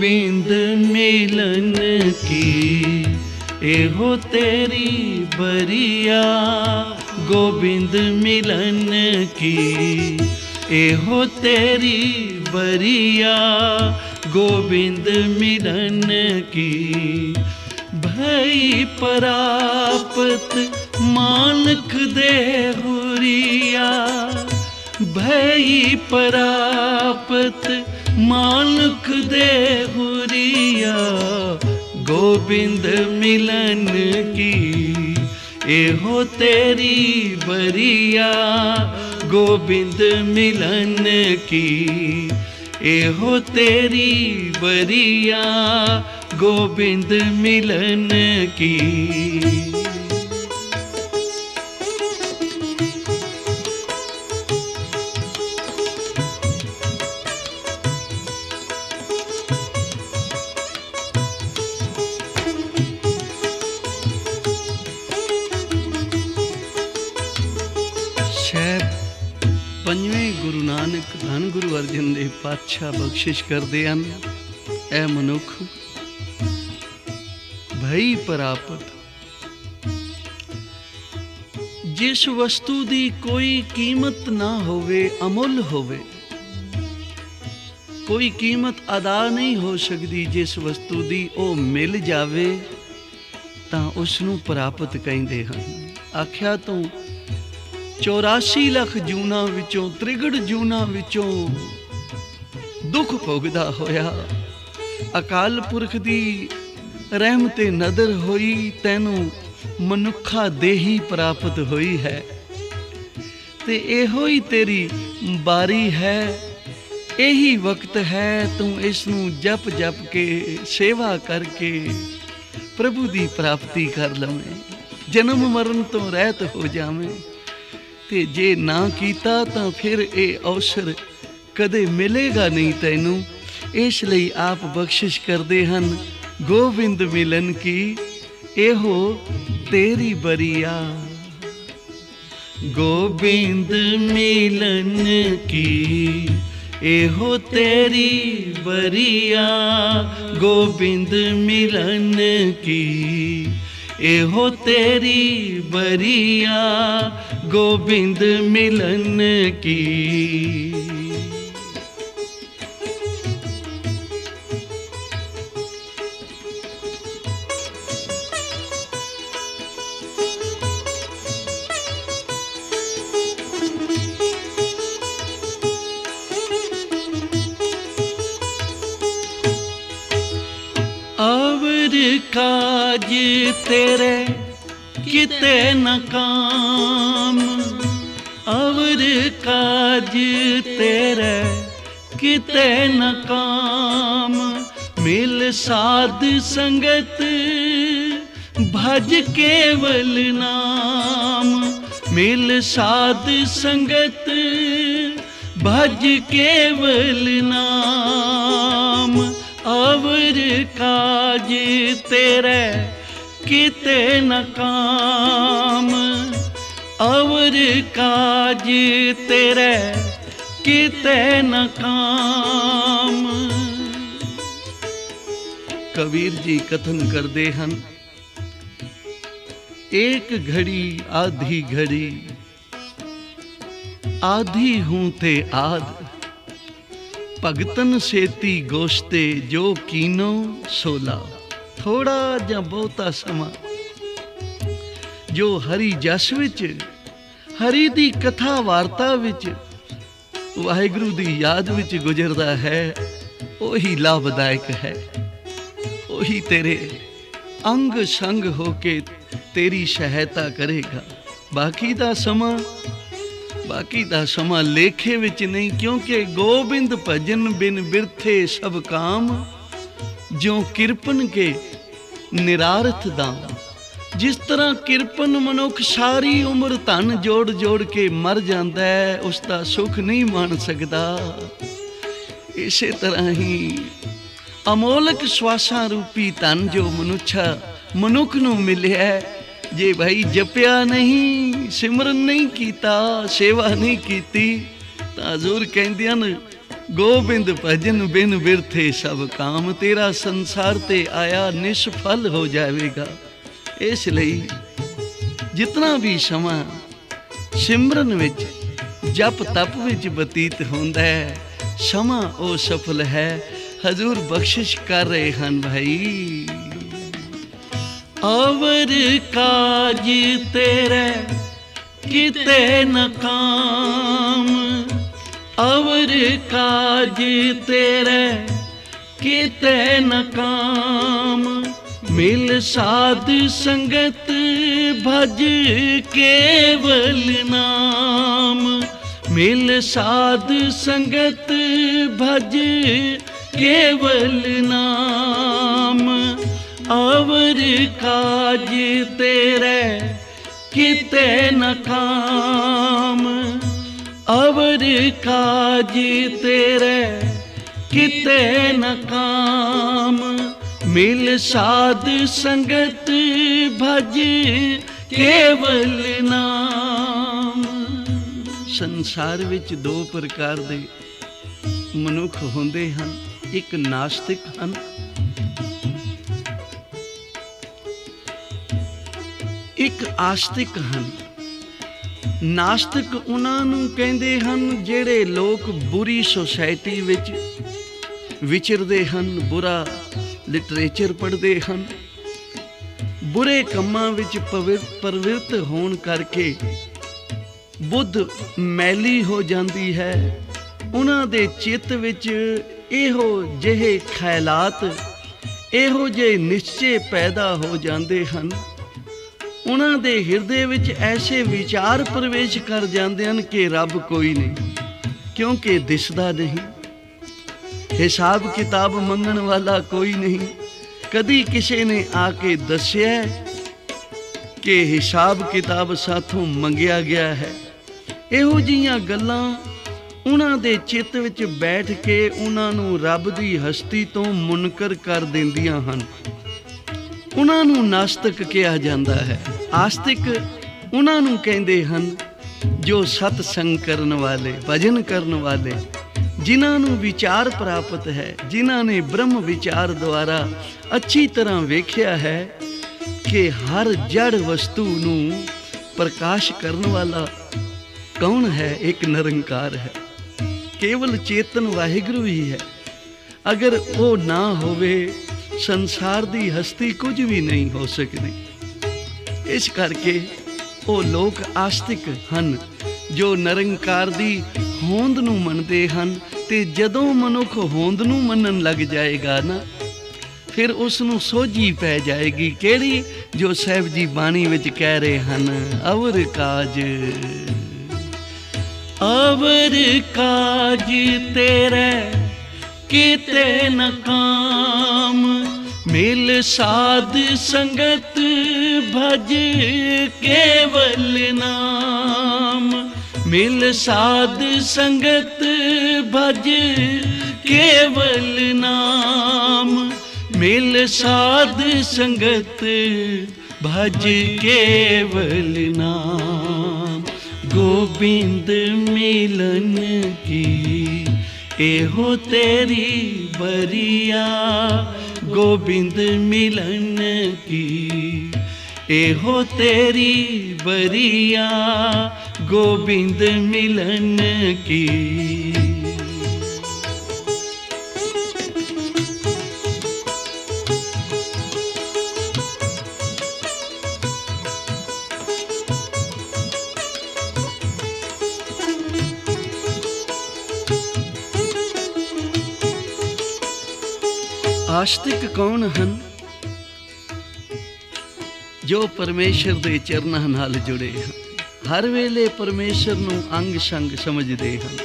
गोबिंद मिलन की एहो तेरी बरिया, गोबिंद मिलन की एहो तेरी बरिया, गोबिंद मिलन की। भई परापत मानक दे हुरिया, भई परापत मानक दे हुरिया, गोबिंद मिलन की एहो तेरी बरिया, गोबिंद मिलन की एहो तेरी बरिया, गोबिंद मिलन की। पंजवें गुरु नानक धन गुरु अर्जन देव पातशाह बख्शिश करते हैं, ऐ मनुख भई परापत। जिस वस्तु दी कोई कीमत ना होवे, अमुल होवे, कोई कीमत अदा नहीं हो सकती, जिस वस्तु दी ओ मिल जावे तां उसनूं परापत कहंदे हन। आख्या तो 84 ਲੱਖ ਜੂਨਾਂ ਵਿੱਚੋਂ, 63 ਜੂਨਾਂ ਵਿੱਚੋਂ ਦੁੱਖ ਭੋਗਦਾ ਹੋਇਆ ਅਕਾਲ ਪੁਰਖ ਦੀ ਰਹਿਮਤ ਨਦਰ ਹੋਈ, ਤੈਨੂੰ ਮਨੁੱਖਾ ਦੇਹੀ ਪ੍ਰਾਪਤ ਹੋਈ ਹੈ। ਤੇ ਇਹੋ ਹੀ ਤੇਰੀ ਬਾਰੀ ਹੈ, ਇਹੀ ਵਕਤ ਹੈ, ਤੂੰ ਇਸ ਨੂੰ ਜਪ ਜਪ ਕੇ ਸੇਵਾ ਕਰਕੇ ਪ੍ਰਭੂ ਦੀ ਪ੍ਰਾਪਤੀ ਕਰ ਲਵੇਂ, ਜਨਮ ਮਰਨ ਤੋਂ ਰਹਿਤ ਹੋ ਜਾਵੇਂ। ਤੇ ਜੇ ਨਾ ਕੀਤਾ ਤਾਂ ਫਿਰ ਇਹ ਅਵਸਰ ਕਦੇ ਮਿਲੇਗਾ ਨਹੀਂ ਤੈਨੂੰ। ਇਸ ਲਈ ਆਪ ਬਖਸ਼ਿਸ਼ ਕਰਦੇ ਹਨ, ਗੋਬਿੰਦ ਮਿਲਨ ਕੀ ਇਹੋ ਤੇਰੀ ਬਰੀਆ, ਗੋਬਿੰਦ ਮਿਲਨ ਕੀ ਇਹੋ ਤੇਰੀ ਬਰੀਆ, ਗੋਬਿੰਦ ਮਿਲਨ ਕੀ एहो तेरी बरिया, गोबिंद मिलन की। अवर काज तेरे किते न काम, अवर काज तेरे किते न काम। मिल साध संगत भज केवल नाम, मिल साध संगत भज केवल नाम। अवर काज तेरे किते न काम, अवर काज तेरे किते न काम। कबीर जी कथन करते हैं, एक घड़ी आधी घड़ी, आधी हूं ते आद। भगतन सेती गोश्ते जो कीनो सोला। थोड़ा ਜਾਂ ਬਹੁਤਾ ਸਮਾਂ ਜੋ ਹਰੀ ਜਸ ਵਿੱਚ, ਹਰੀ ਦੀ ਕਥਾ ਵਾਰਤਾ ਵਿੱਚ, ਵਾਹਿਗੁਰੂ ਦੀ ਯਾਦ ਵਿੱਚ ਗੁਜ਼ਰਦਾ ਹੈ, ਉਹੀ ਲਾਭਦਾਇਕ ਹੈ। ਉਹੀ ਤੇਰੇ ਅੰਗ ਸੰਗ ਹੋ ਕੇ ਤੇਰੀ ਸਹਾਇਤਾ ਕਰੇਗਾ। ਬਾਕੀ ਦਾ ਸਮਾਂ ਲੇਖੇ ਵਿੱਚ ਨਹੀਂ, ਕਿਉਂਕਿ ਗੋਬਿੰਦ ਭਜਨ ਬਿਨ ਬਿਰਥੇ ਸਭ ਕਾਮ। ਜਿਉ ਕਿਰਪਨ ਕੇ ਨਿਰਾਰਥ ਦਾਮ। ਜਿਸ ਤਰ੍ਹਾਂ ਕਿਰਪਨ ਮਨੁੱਖ ਸਾਰੀ ਉਮਰ ਧਨ ਜੋੜ ਜੋੜ ਕੇ ਮਰ ਜਾਂਦਾ ਹੈ, ਉਸ ਦਾ ਸੁੱਖ ਨਹੀਂ ਮਾਣ ਸਕਦਾ। ਇਸੇ ਤਰ੍ਹਾਂ ਹੀ ਅਮੋਲਕ ਸਵਾਸਾਂ ਰੂਪੀ ਧਨ ਜੋ ਮਨੁੱਖ ਨੂੰ ਮਿਲਿਆ, ਜੇ ਭਾਈ ਜਪਿਆ ਨਹੀਂ, ਸਿਮਰਨ ਨਹੀਂ ਕੀਤਾ, ਸੇਵਾ ਨਹੀਂ ਕੀਤੀ, ਤਾਂ ਹਜ਼ੂਰ ਕਹਿੰਦੇ ਹਨ गोबिंद भजन बिन बिरथे सब काम, तेरा संसार ते आया निष्फल हो जाएगा। इसलिए जितना भी समा सिमरन विच जप तप विच बतीत होंदा है, समा ओ सफल है। हजूर बख्शिश कर रहे हैं भाई। अवर काज तेरे किते न काम, अवर काज तेरे किते न काम। मिल साध संगत भज केवल नाम, मिल साध संगत भज केवल नाम। अवर काज तेरे किते न काम, अवर काज तेरे किते न काम। मिल साध संगत भज केवल नाम। संसार विच दो प्रकार दे मनुख होंदे हन, एक नास्तिक हन, एक आस्तिक हन। नास्तिक उन्हां नूं कहंदे हन ਜਿਹੜੇ ਲੋਕ बुरी सोसाइटी विच विचरदे हन, बुरा लिटरेचर पढ़दे हन, बुरे ਕੰਮਾਂ ਵਿੱਚ ਪ੍ਰਵਿਰਤ ਹੋਣ ਕਰਕੇ बुद्ध मैली हो जाती है। उन्हां दे चित्त विच इहो ਜਿਹੇ ख्यालात, इहो ਜਿਹੇ निश्चय पैदा हो जाते हैं। उन्हां दे हिरदे विच ऐसे विचार प्रवेश कर जाते हैं कि रब कोई नहीं, क्योंकि दिसदा नहीं, हिसाब किताब मंगण वाला कोई नहीं। कदी किसी ने आके दस्या कि हिसाब किताब साथों मंगिया गया है। ਇਹੋ ਜਿਹੀਆਂ ਗੱਲਾਂ ਉਹਨਾਂ ਦੇ ਚਿੱਤ ਵਿੱਚ ਬੈਠ ਕੇ ਉਹਨਾਂ ਨੂੰ ਰੱਬ ਦੀ ਹਸਤੀ ਤੋਂ ਮੁਨਕਰ ਕਰ ਦਿੰਦੀਆਂ ਹਨ। ਉਹਨਾਂ ਨੂੰ ਨਾਸਤਿਕ ਕਿਹਾ ਜਾਂਦਾ ਹੈ। ਆਸਤਿਕ ਉਹਨਾਂ ਨੂੰ ਕਹਿੰਦੇ ਹਨ ਜੋ ਸਤ ਸੰਗ ਕਰਨ ਵਾਲੇ, ਭਜਨ ਕਰਨ ਵਾਲੇ, ਜਿਨ੍ਹਾਂ ਨੂੰ ਵਿਚਾਰ ਪ੍ਰਾਪਤ ਹੈ, ਜਿਨ੍ਹਾਂ ਨੇ ਬ੍ਰਹਮ ਵਿਚਾਰ ਦੁਆਰਾ ਅੱਛੀ ਤਰ੍ਹਾਂ ਵੇਖਿਆ ਹੈ ਕਿ ਹਰ ਜੜ ਵਸਤੂ ਨੂੰ ਪ੍ਰਕਾਸ਼ ਕਰਨ ਵਾਲਾ कौन है? एक निरंकार है, केवल चेतन वाहिगुरु ही है। अगर वो ना होवे संसार दी हस्ती कुछ भी नहीं हो सकती। इस करके वो लोग आस्तिक हन जो निरंकार दी होंद नूं मनदे हन। ते जदों मनुख होंद नूं मनन लग जाएगा ना, फिर उस नूं सोझी पै जाएगी किहड़ी, जो साहिब जी बाणी विच कह रहे हन, अवर काज अवर काज तेरे किते न काम। मिल साध संगत भज केवल नाम, मिल साध संगत भज केवल नाम। मिल साध संगत भज केवल नाम। गोबिंद मिलन की एहो तेरी बरिया, गोबिंद मिलन की एहो तेरी बरिया, गोबिंद मिलन की। आस्तिक कौन हन? जो परमेश्वर दे चरनां नाल जुड़े हन, हर वेले परमेश्वर नूं अंग संग समझदे हन।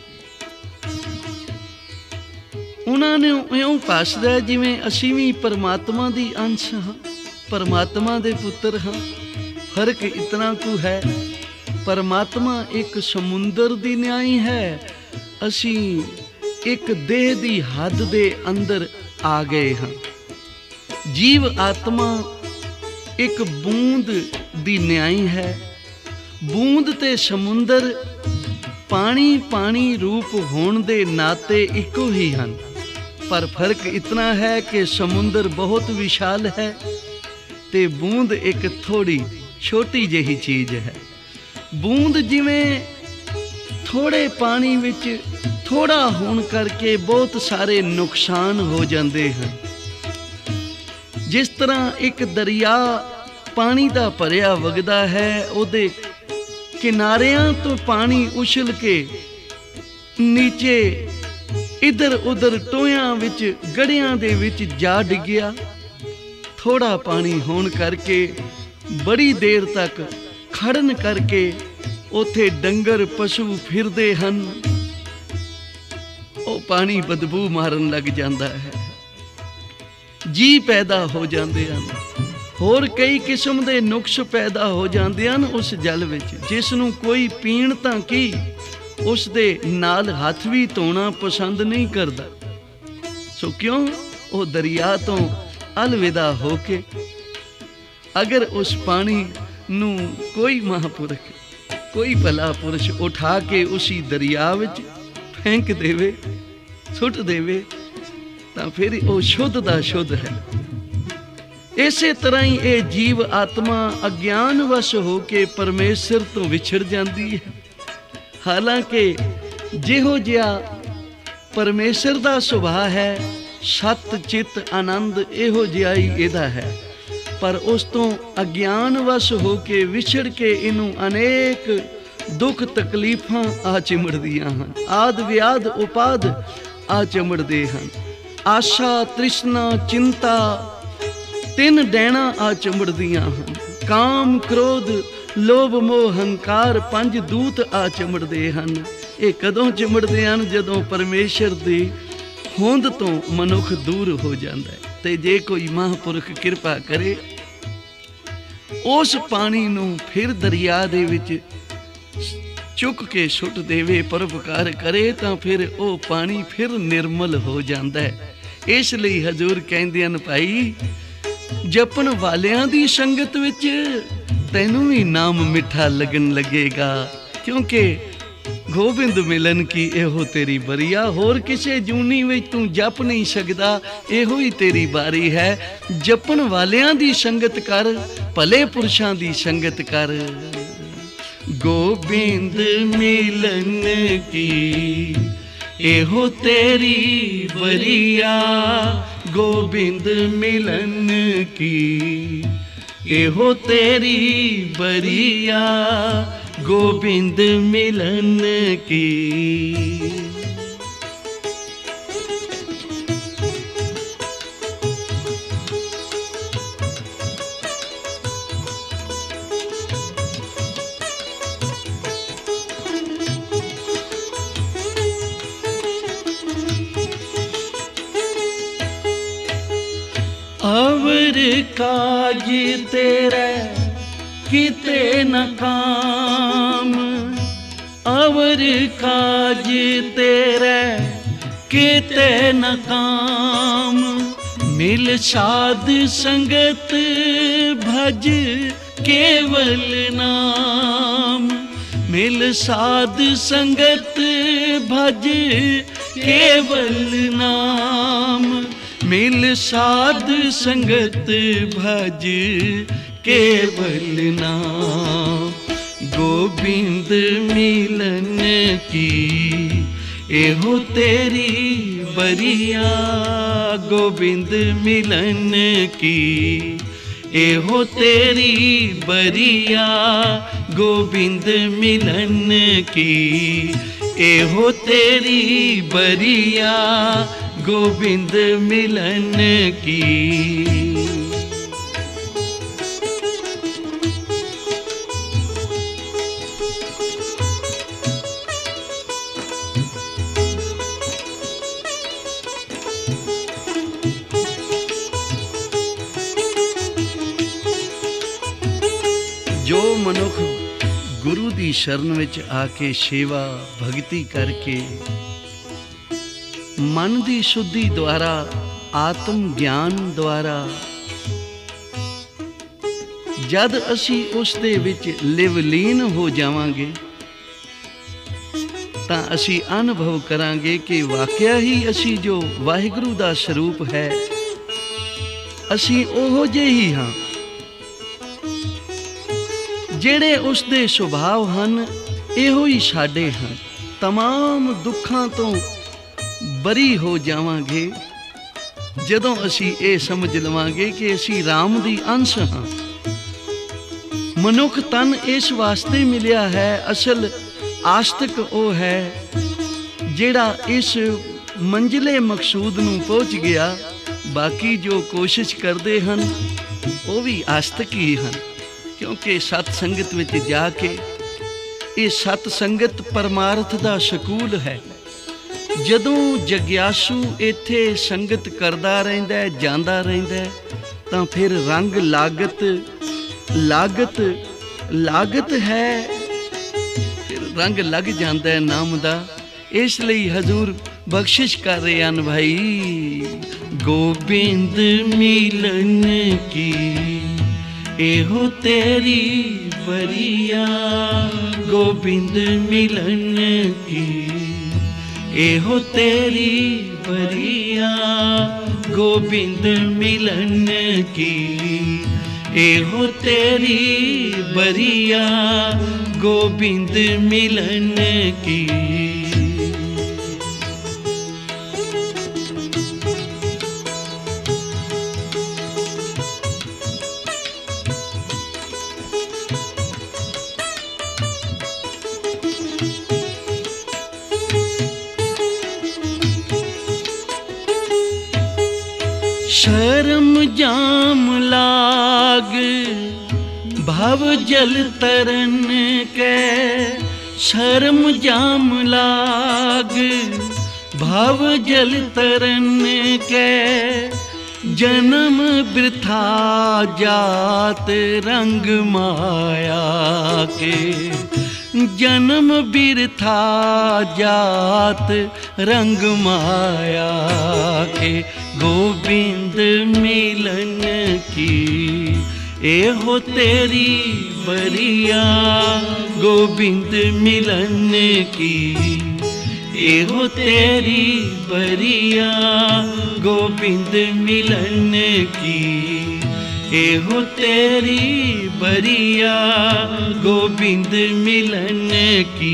उन्हां नूं इउं भासदा जिवें असीं भी परमात्मा दी अंश हां, परमात्मा दे पुत्तर हां। फर्क इतना कु है, परमात्मा एक समुंदर दी न्याई है, असीं एक देह दी हद दे अंदर आ गए हाँ। जीव आत्मा एक बूंद दी न्याई है। बूंद ते समुंदर ਪਾਣੀ ਪਾਣੀ ਰੂਪ ਹੋਣ ਦੇ ਨਾਤੇ ਇੱਕੋ ਹੀ ਹਨ, ਪਰ ਫਰਕ ਇਤਨਾ ਹੈ ਕਿ ਸਮੁੰਦਰ ਬਹੁਤ ਵਿਸ਼ਾਲ ਹੈ ਤੇ ਬੂੰਦ ਇੱਕ ਥੋੜੀ ਛੋਟੀ ਜਿਹੀ ਚੀਜ਼ ਹੈ। ਬੂੰਦ ਜਿਵੇਂ ਥੋੜੇ ਪਾਣੀ ਵਿੱਚ ਥੋੜਾ ਹੋਣ ਕਰਕੇ ਬਹੁਤ ਸਾਰੇ ਨੁਕਸਾਨ ਹੋ ਜਾਂਦੇ ਹਨ, ਜਿਸ ਤਰ੍ਹਾਂ ਇੱਕ ਦਰਿਆ ਪਾਣੀ ਦਾ ਭਰਿਆ ਵਗਦਾ ਹੈ, ਉਹਦੇ ਕਿਨਾਰਿਆਂ ਤੋਂ ਪਾਣੀ ਉਛਲ ਕੇ ਨੀਚੇ ਇੱਧਰ ਉੱਧਰ ਟੋਇਆਂ ਵਿੱਚ ਗੜ੍ਹਿਆਂ ਦੇ ਵਿੱਚ ਜਾ ਡਿੱਗਿਆ। ਥੋੜਾ ਪਾਣੀ ਹੋਣ ਕਰਕੇ ਬੜੀ ਦੇਰ ਤੱਕ ਖੜਨ ਕਰਕੇ ਉੱਥੇ ਡੰਗਰ ਪਸ਼ੂ ਫਿਰਦੇ ਹਨ, ਉਹ ਪਾਣੀ ਬਦਬੂ ਮਾਰਨ ਲੱਗ ਜਾਂਦਾ ਹੈ, ਜੀਅ ਪੈਦਾ ਹੋ ਜਾਂਦੇ ਹਨ, ਹੋਰ ਕਈ ਕਿਸਮ ਦੇ ਨੁਕਸ ਪੈਦਾ ਹੋ ਜਾਂਦੇ ਹਨ ਉਸ ਜਲ ਵਿੱਚ, ਜਿਸ ਨੂੰ ਕੋਈ ਪੀਣ ਤਾਂ ਕੀ ਉਸ ਦੇ ਨਾਲ ਹੱਥ ਵੀ ਧੋਣਾ ਪਸੰਦ ਨਹੀਂ ਕਰਦਾ। ਸੋ ਕਿਉਂ? ਉਹ ਦਰਿਆ ਤੋਂ ਅਲਵਿਦਾ ਹੋ ਕੇ ਅਗਰ ਉਸ ਪਾਣੀ ਨੂੰ ਕੋਈ ਮਹਾਂਪੁਰਖ, ਕੋਈ ਭਲਾ ਪੁਰਸ਼ ਉਠਾ ਕੇ ਉਸੀ ਦਰਿਆ ਵਿੱਚ ਫੈਂਕ ਦੇਵੇ, ਸੁੱਟ ਦੇਵੇ, ਤਾਂ ਫਿਰ ਉਹ ਸ਼ੁੱਧ ਦਾ ਸ਼ੁੱਧ ਹੈ। ਇਸੇ ਤਰ੍ਹਾਂ ਹੀ ਇਹ ਜੀਵ ਆਤਮਾ ਅਗਿਆਨ ਵਸ਼ ਹੋ ਕੇ ਪਰਮੇਸ਼ਰ ਤੋਂ ਵਿਛੜ ਜਾਂਦੀ ਹੈ। ਹਾਲਾਂਕਿ ਜਿਹੋ ਜਿਹਾ ਪਰਮੇਸ਼ਰ ਦਾ ਸੁਭਾਅ ਹੈ, ਸਤ ਚਿੱਤ ਆਨੰਦ ਇਹੋ ਜਿਹਾ ਹੀ ਇਹਦਾ ਹੈ, ਪਰ ਉਸ ਤੋਂ ਅਗਿਆਨ ਵਸ਼ ਹੋ ਕੇ ਵਿਛੜ ਕੇ ਇਹਨੂੰ ਅਨੇਕ ਦੁੱਖ ਤਕਲੀਫਾਂ ਆ ਚਿਮੜਦੀਆਂ ਹਨ, ਆਦ ਵਿਆਦ ਉਪਾਦ ਆ ਚਿਮੜਦੇ ਹਨ। ਆਸ਼ਾ ਤ੍ਰਿਸ਼ਨਾ ਚਿੰਤਾ ਤਿੰਨ ਡੈਣਾ ਆ ਚਿਮੜਦੀਆਂ ਹਨ। ਕਾਮ ਕ੍ਰੋਧ ਲੋਭ ਮੋਹ ਹੰਕਾਰ ਪੰਜ ਦੂਤ ਆ ਚਿਮੜਦੇ ਹਨ। ਇਹ ਕਦੋਂ ਚਿਮੜਦੇ ਹਨ? ਜਦੋਂ ਪਰਮੇਸ਼ਰ ਦੀ ਹੋਂਦ ਤੋਂ ਮਨੁੱਖ ਦੂਰ ਹੋ ਜਾਂਦਾ ਹੈ। ਤੇ ਜੇ ਕੋਈ ਮਹਾਂਪੁਰਖ ਕਿਰਪਾ ਕਰੇ ਉਸ ਪਾਣੀ ਨੂੰ ਫਿਰ ਦਰਿਆ ਦੇ ਵਿੱਚ ਚੁੱਕ ਕੇ ਸੁੱਟ ਦੇਵੇ, ਪਰਉਪਕਾਰ ਕਰੇ, ਤਾਂ ਫਿਰ ਉਹ ਪਾਣੀ ਫਿਰ ਨਿਰਮਲ ਹੋ ਜਾਂਦਾ ਹੈ। ਇਸ ਲਈ ਹਜ਼ੂਰ ਕਹਿੰਦੇ ਹਨ, ਭਾਈ ਜਪਣ ਵਾਲਿਆਂ ਦੀ ਸੰਗਤ ਵਿੱਚ ਤੈਨੂੰ ਵੀ ਨਾਮ ਮਿੱਠਾ ਲੱਗਣ ਲੱਗੇਗਾ, ਕਿਉਂਕਿ ਗੋਬਿੰਦ ਮਿਲਨ ਕੀ ਇਹੋ ਤੇਰੀ ਬਰੀਆ। ਹੋਰ ਕਿਸੇ ਜੂਨੀ ਵਿੱਚ ਤੂੰ ਜਪ ਨਹੀਂ ਸਕਦਾ, ਇਹੋ ਹੀ ਤੇਰੀ ਬਾਰੀ ਹੈ। ਜਪਣ ਵਾਲਿਆਂ ਦੀ ਸੰਗਤ ਕਰ, ਭਲੇ ਪੁਰਸ਼ਾਂ ਦੀ ਸੰਗਤ ਕਰ। ਗੋਬਿੰਦ ਮਿਲਨ ਕੀ ਇਹੋ ਤੇਰੀ ਬਰੀਆ, ਗੋਬਿੰਦ ਮਿਲਨ ਕੀ ਇਹੋ ਤੇਰੀ ਬਰੀਆ, ਗੋਬਿੰਦ ਮਿਲਨ ਕੀ। अवर काज तेरे किते न काम, अवर काज तेरे किते न काम। मिल साध संगत भज केवल नाम, मिल साध संगत भज केवल नाम। मिल साध संगत भज केवल नाम। गोबिंद मिलन की एहो तेरी बरिया, गोबिंद मिलन की एहो तेरी बरिया, गोबिंद मिलन की एहो तेरी बरिया, गोबिंद मिलन की। जो मनुख गुरु दी शरण विच आके सेवा भगती करके मन दी शुद्धि द्वारा आत्म ज्ञान द्वारा जद असी उस दे विच लिवलीन हो जावांगे ਤਾਂ ਅਸੀਂ ਅਨੁਭਵ ਕਰਾਂਗੇ ਕਿ ਵਾਕਿਆ ਹੀ ਅਸੀਂ ਜੋ ਵਾਹਿਗੁਰੂ ਦਾ ਸਰੂਪ ਹੈ, ਅਸੀਂ ਉਹੋ ਜਿਹੇ ਹੀ ਹਾਂ। ਜਿਹੜੇ ਉਸ ਦੇ ਸੁਭਾਅ ਹਨ, ਇਹੋ ਹੀ ਸਾਡੇ ਹਨ। तमाम ਦੁੱਖਾਂ ਤੋਂ ਬਰੀ ਹੋ ਜਾਵਾਂਗੇ ਜਦੋਂ ਅਸੀਂ ਇਹ ਸਮਝ ਲਵਾਂਗੇ ਕਿ ਅਸੀਂ ਰਾਮ ਦੀ ਅੰਸ਼ ਹਾਂ। ਮਨੁੱਖ ਤਨ ਇਸ ਵਾਸਤੇ ਮਿਲਿਆ ਹੈ, ਅਸਲ ਆਸਤਕ ਉਹ ਹੈ ਜਿਹੜਾ ਇਸ ਮੰਜ਼ਿਲੇ ਮਕਸੂਦ ਨੂੰ ਪਹੁੰਚ ਗਿਆ। ਬਾਕੀ ਜੋ ਕੋਸ਼ਿਸ਼ ਕਰਦੇ ਹਨ ਉਹ ਵੀ ਆਸਤਕ ਹੀ ਹਨ, ਕਿਉਂਕਿ ਸਤ ਸੰਗਤ ਵਿੱਚ ਜਾ ਕੇ, ਇਹ ਸਤ ਸੰਗਤ ਪਰਮਾਰਥ ਦਾ ਸਕੂਲ ਹੈ। ਜਦੋਂ ਜਗਿਆਸੂ ਇੱਥੇ ਸੰਗਤ ਕਰਦਾ ਰਹਿੰਦਾ, ਜਾਂਦਾ ਰਹਿੰਦਾ, ਤਾਂ ਫਿਰ ਰੰਗ ਲਾਗਤ ਹੈ, ਫਿਰ ਰੰਗ ਲੱਗ ਜਾਂਦਾ ਨਾਮ ਦਾ। ਇਸ ਲਈ ਹਜ਼ੂਰ ਬਖਸ਼ਿਸ਼ ਕਰ ਰਹੇ ਹਨ, ਭਾਈ ਗੋਬਿੰਦ ਮਿਲਨ ਕੀ ਇਹੋ ਤੇਰੀ ਬਰੀਆ, गोविंद मिलन की एहो तेरी बरिया, गोविंद मिलन की एहो तेरी बरिया, गोविंद मिलन की। शर्म जाम लाग भव जल तरन के, शर्म जाम लाग भव जल तरन के, जन्म वृथा जात रंग माया के, जन्म बिरथा जात रंग माया के। गोविंद मिलन की एहो तेरी बरिया, गोविंद मिलन की एहो तेरी बरिया, गोविंद मिलन की एहो तेरी बरिया, गोविंद मिलन की।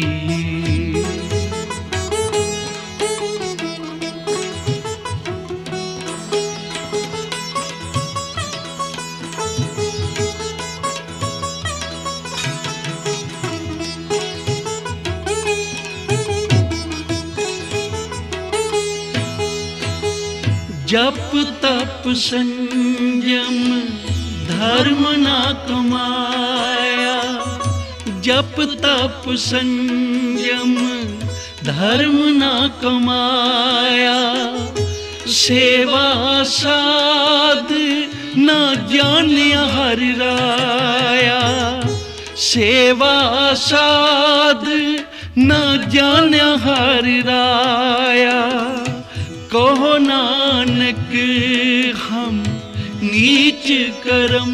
जप तप संयम धर्म ना कमाया, जप तप संयम धर्म ना कमाया, सेवा साध ना जानिया हर राया, सेवा साध ना जानिया हर राया। कहो नानक हम नीच करम,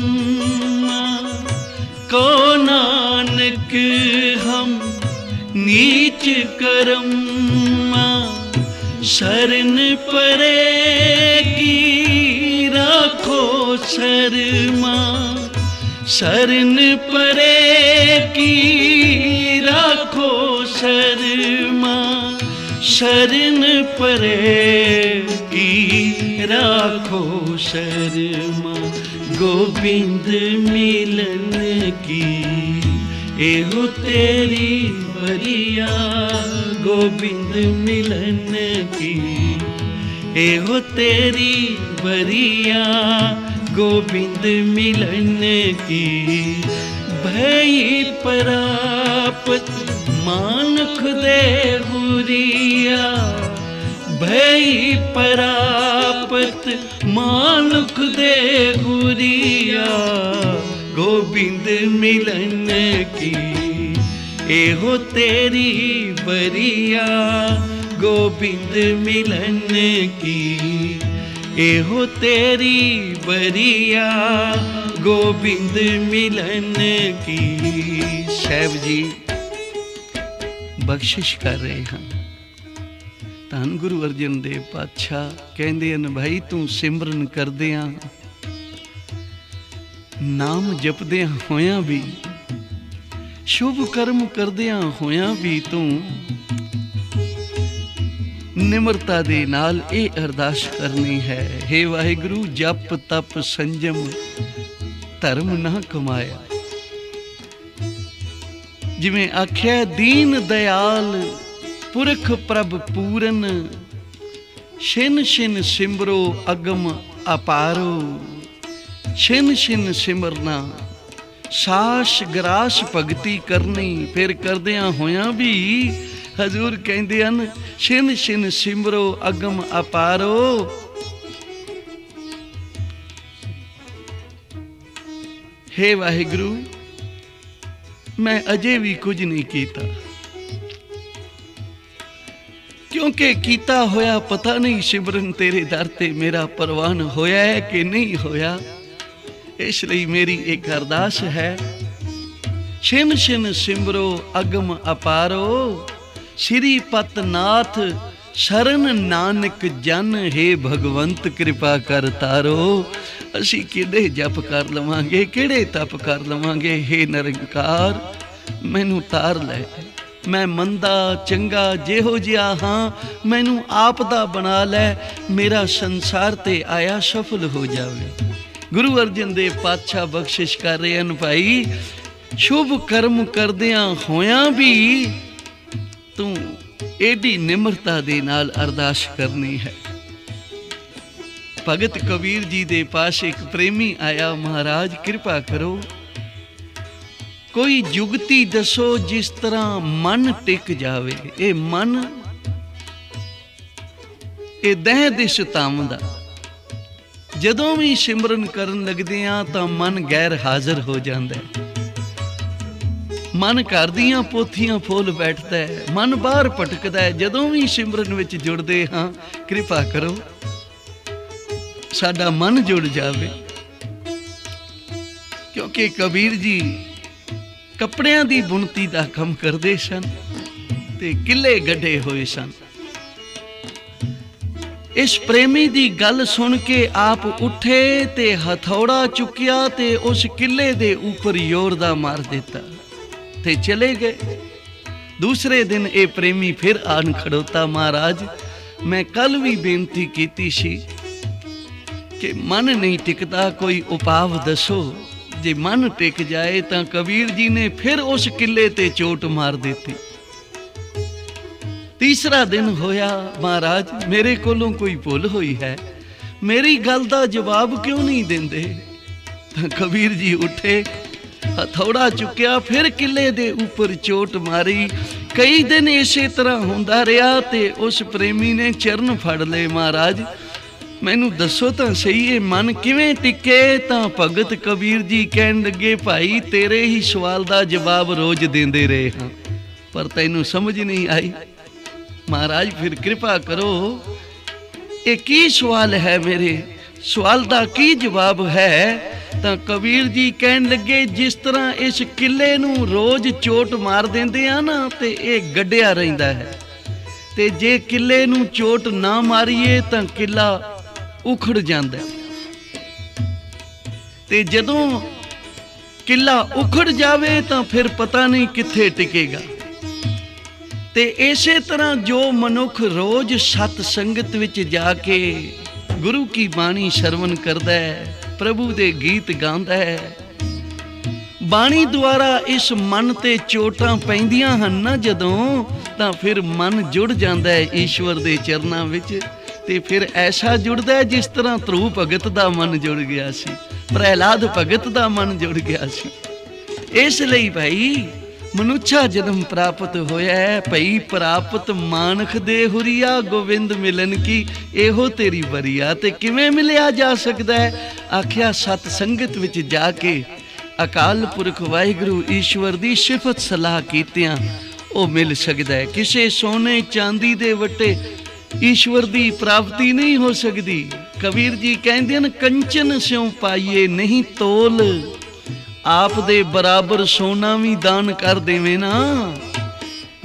कहो नानक हम नीच करम, शरण परेगी राखो शर्मा, शरण परेगी राखो शर्मा, शरण परेगी राखो शर्मा। गोविंद मिलन की एहो तेरी बरिया, गोविंद मिलन की एहो तेरी बरिया, गोविंद मिलन की। भई परापत मानुख दे हुरिया, भई परापत मानुख दे हुरिया, गोविंद मिलन की एहो तेरी बरिया, गोविंद मिलन की एहो तेरी बरिया, गोविंद मिलन की। साहब जी ਬਖਸ਼ਿਸ਼ ਕਰ ਰਹੇ ਹਾਂ। ਧੰਨ ਗੁਰੂ ਅਰਜਨ ਦੇਵ ਪਾਤਸ਼ਾਹ ਕਹਿੰਦੇ ਹਨ, ਭਾਈ ਤੂੰ ਸਿਮਰਨ ਕਰਦਿਆਂ, ਨਾਮ ਜਪਦਿਆਂ ਹੋਇਆਂ ਵੀ, ਸ਼ੁਭ ਕਰਮ ਕਰਦਿਆਂ ਹੋਇਆਂ ਵੀ ਤੂੰ ਨਿਮਰਤਾ ਦੇ ਨਾਲ ਇਹ ਅਰਦਾਸ ਕਰਨੀ ਹੈ, ਹੇ ਵਾਹਿਗੁਰੂ ਜਪ ਤਪ ਸੰਜਮ ਧਰਮ ਨਾ ਕਮਾਇਆ। ਜਿਵੇਂ ਆਖਿਆ, ਦੀਨ ਦਇਆਲ ਪੁਰਖ ਪ੍ਰਭ ਪੂਰਨ, ਛਿਨ ਛਿਨ ਸਿਮਰੋ ਅਗਮ ਅਪਾਰੋ। ਛਿਨ ਛਿਨ ਸਿਮਰਨਾ, ਸਾਸ ਗਰਾਸ ਭਗਤੀ ਕਰਨੀ। ਫਿਰ ਕਰਦਿਆਂ ਹੋਇਆਂ ਵੀ ਹਜ਼ੂਰ ਕਹਿੰਦੇ ਹਨ, ਛਿਨ ਛਿਨ ਸਿਮਰੋ ਅਗਮ ਅਪਾਰੋ। ਹੇ ਵਾਹਿਗੁਰੂ, ਮੈਂ ਅਜੇ ਵੀ ਕੁਝ ਨਹੀਂ ਕੀਤਾ, ਕਿਉਂਕਿ ਕੀਤਾ ਹੋਇਆ ਪਤਾ ਨਹੀਂ ਸਿਮਰਨ ਤੇਰੇ ਦਰ ਤੇ ਮੇਰਾ ਪ੍ਰਵਾਨ ਹੋਇਆ ਹੈ ਕਿ ਨਹੀਂ ਹੋਇਆ। ਇਸ ਲਈ ਮੇਰੀ ਇੱਕ ਅਰਦਾਸ ਹੈ, ਛਿਨ ਛਿਨ ਸਿਮਰੋ ਅਗਮ ਅਪਾਰੋ। ਸ੍ਰੀ ਪਤਨਾਥ ਸ਼ਰਨ ਨਾਨਕ ਜਨ, ਹੇ ਭਗਵੰਤ ਕਿਰਪਾ ਕਰ ਤਾਰੋ। ਅਸੀਂ ਕਿਹੜੇ ਜਪ ਕਰ ਲਵਾਂਗੇ, ਕਿਹੜੇ ਤਪ ਕਰ ਲਵਾਂਗੇ। ਹੇ ਨਿਰੰਕਾਰ ਮੈਨੂੰ ਤਾਰ ਲੈ, ਮੈਂ ਮੰਦਾ ਚੰਗਾ ਜਿਹੋ ਜਿਹਾ ਹਾਂ, ਮੈਨੂੰ ਆਪ ਦਾ ਬਣਾ ਲੈ, ਮੇਰਾ ਸੰਸਾਰ ਤੇ ਆਇਆ ਸਫਲ ਹੋ ਜਾਵੇ। ਗੁਰੂ ਅਰਜਨ ਦੇਵ ਪਾਤਸ਼ਾਹ ਬਖਸ਼ਿਸ਼ ਕਰ ਰਹੇ ਹਨ, ਭਾਈ ਸ਼ੁਭ ਕਰਮ ਕਰਦਿਆਂ ਹੋਇਆਂ ਵੀ ਤੂੰ ਏਡੀ ਨਿਮਰਤਾ ਦੇ ਨਾਲ ਅਰਦਾਸ ਕਰਨੀ ਹੈ। ਭਗਤ ਕਬੀਰ ਜੀ ਦੇ ਪਾਸ ਇੱਕ ਪ੍ਰੇਮੀ ਆਇਆ, ਮਹਾਰਾਜ ਕਿਰਪਾ ਕਰੋ, ਕੋਈ ਜੁਗਤੀ ਦੱਸੋ ਜਿਸ ਤਰ੍ਹਾਂ ਮਨ ਟਿਕ ਜਾਵੇ। ਇਹ ਮਨ, ਇਹ ਦੇਹ ਦਿਸ ਧੰਮ ਜਦੋਂ ਵੀ ਸਿਮਰਨ ਕਰਨ ਲੱਗਦੇ ਆ ਤਾਂ ਮਨ ਗੈਰ ਹਾਜ਼ਰ ਹੋ ਜਾਂਦਾ ਹੈ। ਮਨ ਘਰ ਦੀਆਂ ਪੋਥੀਆਂ ਫੋਲ ਬੈਠਦਾ ਹੈ, ਮਨ ਬਾਹਰ ਭਟਕਦਾ ਹੈ। ਜਦੋਂ ਵੀ ਸਿਮਰਨ ਵਿੱਚ ਜੁੜਦੇ ਹਾਂ, ਕਿਰਪਾ ਕਰੋ ਸਾਡਾ ਮਨ ਜੁੜ ਜਾਵੇ। ਕਿਉਂਕਿ ਕਬੀਰ ਜੀ ਕੱਪੜਿਆਂ ਦੀ ਬੁਣਤੀ ਦਾ ਕੰਮ ਕਰਦੇ ਸਨ ਤੇ ਕਿੱਲੇ ਗੱਡੇ ਹੋਏ ਸਨ। ਇਸ ਪ੍ਰੇਮੀ ਦੀ ਗੱਲ ਸੁਣ ਕੇ ਆਪ ਉੱਠੇ ਤੇ ਹਥੌੜਾ ਚੁੱਕਿਆ ਤੇ ਉਸ ਕਿੱਲੇ ਦੇ ਉੱਪਰ ਜ਼ੋਰ ਦਾ ਮਾਰ ਦਿੱਤਾ ਤੇ ਚਲੇ ਗਏ। ਦੂਸਰੇ ਦਿਨ ਇਹ ਪ੍ਰੇਮੀ ਫਿਰ ਆਣ ਖੜੋਤਾ, ਮਹਾਰਾਜ ਮੈਂ ਕੱਲ ਵੀ ਬੇਨਤੀ ਕੀਤੀ ਸੀ ਕਿ ਮਨ ਨਹੀਂ ਟਿਕਦਾ, ਕੋਈ ਉਪਾਅ ਦੱਸੋ। ਜੇ ਮਨ ਟਿਕ ਜਾਏ ਤਾਂ ਕਬੀਰ ਜੀ ਨੇ ਫਿਰ ਉਸ ਕਿੱਲੇ ਤੇ ਚੋਟ ਮਾਰ ਦਿੱਤੀ। ਤੀਸਰਾ ਦਿਨ ਹੋਇਆ, ਮਹਾਰਾਜ ਮੇਰੇ ਕੋਲੋਂ ਕੋਈ ਭੁੱਲ ਹੋਈ ਹੈ, ਮੇਰੀ ਗੱਲ ਦਾ ਜਵਾਬ ਕਿਉਂ ਨਹੀਂ ਦਿੰਦੇ। ਤਾਂ ਕਬੀਰ ਜੀ ਉੱਠੇ, ਹਥੌੜਾ ਚੁੱਕਿਆ, ਫਿਰ ਕਿੱਲੇ ਦੇ ਉੱਪਰ ਚੋਟ ਮਾਰੀ। ਕਈ ਦਿਨ ਇਸੇ ਤਰ੍ਹਾਂ ਹੁੰਦਾ ਰਿਹਾ ਤੇ ਉਸ ਪ੍ਰੇਮੀ ਨੇ ਚਰਨ ਫੜ ਲਏ, ਮਹਾਰਾਜ ਮੈਨੂੰ ਦੱਸੋ ਤਾਂ ਸਹੀ ਇਹ ਮਨ ਕਿਵੇਂ ਟਿਕੇ। ਤਾਂ ਭਗਤ ਕਬੀਰ ਜੀ ਕਹਿਣ ਲੱਗੇ, ਭਾਈ ਤੇਰੇ ਹੀ ਸਵਾਲ ਦਾ ਜਵਾਬ ਰੋਜ਼ ਦਿੰਦੇ ਰਹੇ ਹਾਂ, ਪਰ ਤੈਨੂੰ ਸਮਝ ਨਹੀਂ ਆਈ। ਮਹਾਰਾਜ ਫਿਰ ਕਿਰਪਾ ਕਰੋ, ਇਹ ਕੀ ਸਵਾਲ ਹੈ, ਮੇਰੇ ਸਵਾਲ ਦਾ ਕੀ ਜਵਾਬ ਹੈ। ਤਾਂ ਕਬੀਰ ਜੀ ਕਹਿਣ ਲੱਗੇ, ਜਿਸ ਤਰ੍ਹਾਂ ਇਸ ਕਿੱਲੇ ਨੂੰ ਰੋਜ਼ ਚੋਟ ਮਾਰ ਦਿੰਦੇ ਆ ਨਾ ਤੇ ਇਹ ਗੱਡਿਆ ਰਹਿੰਦਾ ਹੈ, ਤੇ ਜੇ ਕਿੱਲੇ ਨੂੰ ਚੋਟ ਨਾ ਮਾਰੀਏ ਤਾਂ ਕਿੱਲਾ ਉਖੜ ਜਾਂਦਾ, ਤੇ ਜਦੋਂ ਕਿੱਲਾ ਉਖੜ ਜਾਵੇ ਤਾਂ ਫਿਰ ਪਤਾ ਨਹੀਂ ਕਿੱਥੇ ਟਿਕੇਗਾ। ਤੇ ਇਸੇ ਤਰ੍ਹਾਂ ਜੋ ਮਨੁੱਖ ਰੋਜ਼ ਸਤ ਸੰਗਤ ਵਿੱਚ ਜਾ ਕੇ ਗੁਰੂ ਕੀ ਬਾਣੀ ਸਰਵਨ ਕਰਦਾ ਹੈ, ਪ੍ਰਭੂ ਦੇ ਗੀਤ ਗਾਉਂਦਾ ਹੈ, ਬਾਣੀ ਦੁਆਰਾ ਇਸ ਮਨ ਤੇ ਚੋਟਾਂ ਪੈਂਦੀਆਂ ਹਨ ਨਾ ਜਦੋਂ, ਤਾਂ ਫਿਰ ਮਨ ਜੁੜ ਜਾਂਦਾ ਹੈ ਈਸ਼ਵਰ ਦੇ ਚਰਨਾਂ ਵਿੱਚ। ਤੇ ਫਿਰ ਐਸਾ ਜੁੜਦਾ ਹੈ ਜਿਸ ਤਰ੍ਹਾਂ ਧਰੂ ਭਗਤ ਦਾ ਮਨ ਜੁੜ ਗਿਆ ਸੀ, ਪ੍ਰਹਿਲਾਦ ਭਗਤ ਦਾ ਮਨ ਜੁੜ ਗਿਆ ਸੀ। ਇਸ ਲਈ ਭਾਈ ਮਨੁੱਛਾ ਜਨਮ ਪ੍ਰਾਪਤ ਹੋਇਆ ਹੈ, ਭਈ ਪ੍ਰਾਪਤ ਮਾਨਖ ਦੇ ਹੁਰੀਆ, ਗੋਬਿੰਦ ਮਿਲਨ ਕੀ ਇਹੋ ਤੇਰੀ ਬਰੀਆ। ਤੇ ਕਿਵੇਂ ਮਿਲਿਆ ਜਾ ਸਕਦਾ ਹੈ? ਆਖਿਆ ਸਤ ਸੰਗਤ ਵਿੱਚ ਜਾ ਕੇ ਅਕਾਲ ਪੁਰਖ ਵਾਹਿਗੁਰੂ ਈਸ਼ਵਰ ਦੀ ਸਿਫਤ ਸਲਾਹ ਕੀਤਿਆਂ ਉਹ ਮਿਲ ਸਕਦਾ ਹੈ। ਕਿਸੇ ਸੋਨੇ ਚਾਂਦੀ ਦੇ ਵੱਟੇ ਈਸ਼ਵਰ ਦੀ ਪ੍ਰਾਪਤੀ ਨਹੀਂ ਹੋ ਸਕਦੀ। ਕਬੀਰ ਜੀ ਕਹਿੰਦੇ ਹਨ, ਕੰਚਨ ਸਿਉ ਪਾਈਏ ਨਹੀਂ ਤੋਲ, ਆਪ ਦੇ ਬਰਾਬਰ ਸੋਨਾ ਵੀ ਦਾਨ ਕਰ ਦੇਵੇ ਨਾ,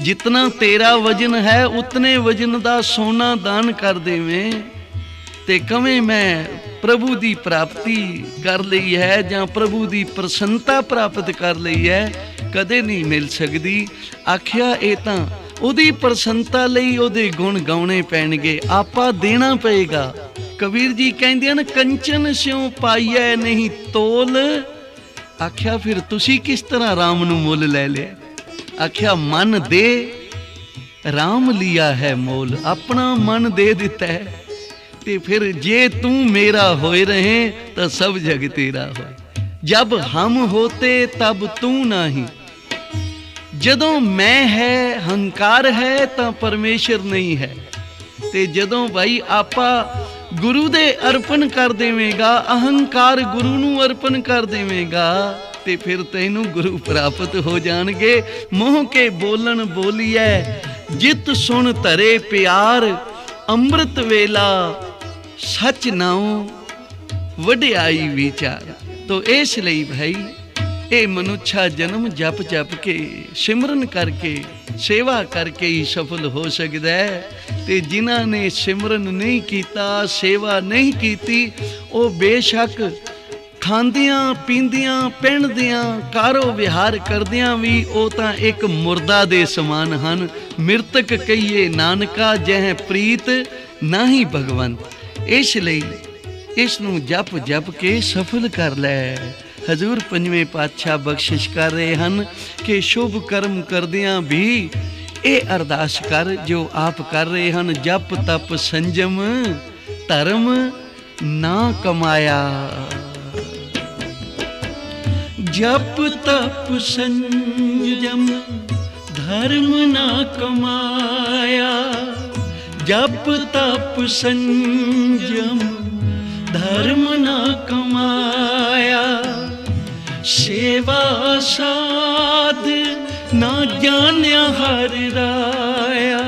जितना तेरा वजन है उतने वजन दा सोना दान कर देवें ते कवें मैं प्रभु दी प्राप्ति कर लई है जां प्रभु दी प्रसन्नता प्राप्त कर लई है, कदे नहीं मिल सकदी। आखिया ये तां ਉਹਦੀ ਪ੍ਰਸੰਨਤਾ ਲਈ ਉਹਦੇ ਗੁਣ ਗਾਉਣੇ ਪੈਣਗੇ, ਆਪਾ ਦੇਣਾ ਪਏਗਾ। ਕਬੀਰ ਜੀ ਕਹਿੰਦੇ ਹਨ ਕੰਚਨ ਸਿਉ ਪਾਈਐ ਨਹੀਂ ਤੋਲ। ਆਖਿਆ ਫਿਰ ਤੁਸੀਂ ਕਿਸ ਤਰ੍ਹਾਂ ਰਾਮ ਨੂੰ ਮੁੱਲ ਲੈ ਲਿਆ? ਆਖਿਆ ਮਨ ਦੇ ਰਾਮ ਲਿਆ ਹੈ ਮੋਲ, ਆਪਣਾ ਮਨ ਦੇ ਦਿੱਤਾ ਹੈ। ਤੇ ਫਿਰ ਜੇ ਤੂੰ ਮੇਰਾ ਹੋਏ ਰਹੇ ਤਾਂ ਸਭ ਜਗ ਤੇਰਾ ਹੋਏ। ਜਬ ਹਮ ਹੋਤੇ ਤਬ ਤੂੰ ਨਹੀਂ, ਜਦੋਂ ਮੈਂ ਹੈ ਹੰਕਾਰ ਹੈ ਤਾਂ ਪਰਮੇਸ਼ਰ ਨਹੀਂ ਹੈ। ਤੇ ਜਦੋਂ ਭਾਈ ਆਪਾ ਗੁਰੂ ਦੇ ਅਰਪਣ ਕਰ ਦੇਵੇਂਗਾ, ਅਹੰਕਾਰ ਗੁਰੂ ਨੂੰ ਅਰਪਣ ਕਰ ਦੇਵੇਂਗਾ, ਤੇ ਫਿਰ ਤੈਨੂੰ ਗੁਰੂ ਪ੍ਰਾਪਤ ਹੋ ਜਾਣਗੇ। ਮੋਹ ਕੇ ਬੋਲਣ ਬੋਲੀਐ ਜਿਤ ਸੁਣ ਧਰੇ ਪਿਆਰ, ਅੰਮ੍ਰਿਤ ਵੇਲਾ ਸੱਚ ਨਾਉ ਵਡਿਆਈ ਵਿਚਾਰ। ਤੋ ਇਸ ਲਈ ਭਾਈ ਇਹ ਮਨੁੱਖਾ ਜਨਮ ਜਪ ਜਪ ਕੇ ਸਿਮਰਨ ਕਰਕੇ ਸੇਵਾ ਕਰਕੇ ਹੀ ਸਫਲ ਹੋ ਸਕਦਾ ਹੈ। ਤੇ ਜਿਨ੍ਹਾਂ ਨੇ ਸਿਮਰਨ ਨਹੀਂ ਕੀਤਾ, ਸੇਵਾ ਨਹੀਂ ਕੀਤੀ, ਉਹ ਬੇਸ਼ੱਕ ਖਾਂਦਿਆਂ ਪੀਂਦਿਆਂ ਪਹਿਨਦਿਆਂ ਕਾਰੋ ਵਿਹਾਰ ਕਰਦਿਆਂ ਵੀ ਉਹ ਤਾਂ ਇੱਕ ਮੁਰਦਾ ਦੇ ਸਮਾਨ ਹਨ। ਮਿਰਤਕ ਕਹੀਏ ਨਾਨਕਾ ਜਹ ਪ੍ਰੀਤ ਨਾਹੀ ਭਗਵੰਤ। ਇਸ ਲਈ ਇਸ ਨੂੰ ਜਪ ਜਪ ਕੇ ਸਫਲ ਕਰ ਲੈ। ਹਜ਼ੂਰ ਪੰਜਵੇਂ ਪਾਤਸ਼ਾਹ ਬਖਸ਼ਿਸ਼ ਕਰ ਰਹੇ ਹਨ ਕਿ ਸ਼ੁਭ ਕਰਮ ਕਰਦਿਆਂ ਵੀ ਇਹ ਅਰਦਾਸ ਕਰ ਜੋ ਆਪ ਕਰ ਰਹੇ ਹਨ। ਜਪ ਤਪ ਸੰਜਮ ਧਰਮ ਨਾ ਕਮਾਇਆ, ਜਪ ਤਪ ਸੰਜਮ ਧਰਮ ਨਾ ਕਮਾਇਆ, ਜਪ ਤਪ ਸੰਜਮ ਧਰਮ ਨਾ ਕਮਾਇਆ, ਸੇਵਾ ਸਾਧ ਨਾ ਜਾਣਿਆ ਹਰ ਰਾਇਆ,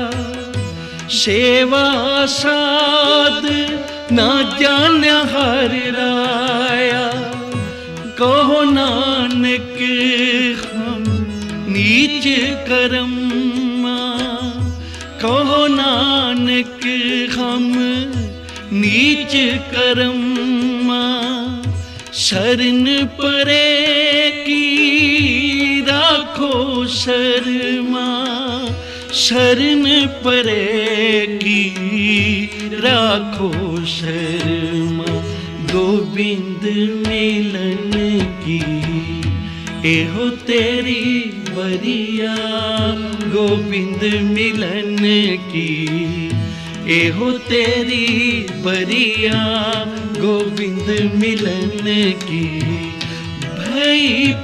ਸੇਵਾ ਸਾਧ ਨਾ ਜਾਣਿਆ ਹਰ ਰਾਇਆ। ਕਹੋ ਨਾਨਕ ਹਮ ਨੀਚ ਕਰਮਾ, ਕਹੋ ਨਾਨਕ ਹਮ नीच कर्मा, शरण परे की राखो शर्मा, शरण परे की राखो शर्मा। गोविंद मिलन की एहो तेरी बरिया, गोविंद मिलन की एहो तेरी बरिया, गोविंद मिलन की। भई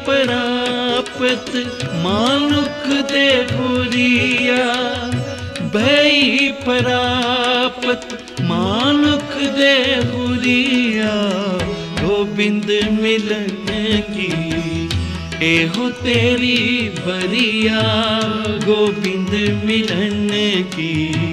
प्राप्त मानुख दे हुरिया, भई प्राप्त मानुख दे हुरिया, गोविंद मिलन की एहो तेरी बरिया, गोविंद मिलन की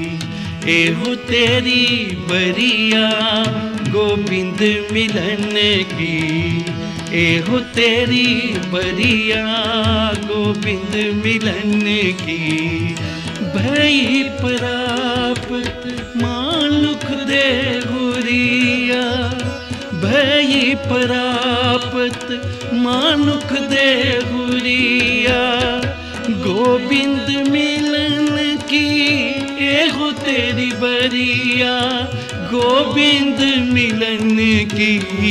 एहो तेरी बरिया, गोविंद मिलन की एहो तेरी बरिया, गोविंद मिलन की। भई प्राप्त मानुख दे हुरिया, भई प्राप्त मानुख दे हुरिया, गोविंद मिलन की एहो तेरी बरिया, गोविंद मिलन की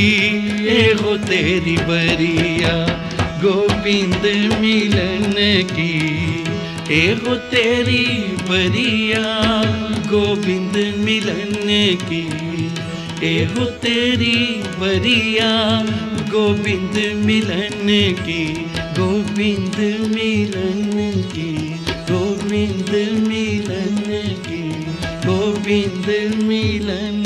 एहो तेरी बरिया, गोविंद मिलन की एहो तेरी बरिया, गोविंद मिलन की एहो तेरी बरिया, गोविंद मिलन की, गोविंद मिलन की, गोविंद मिलन की, गोविंद मिलन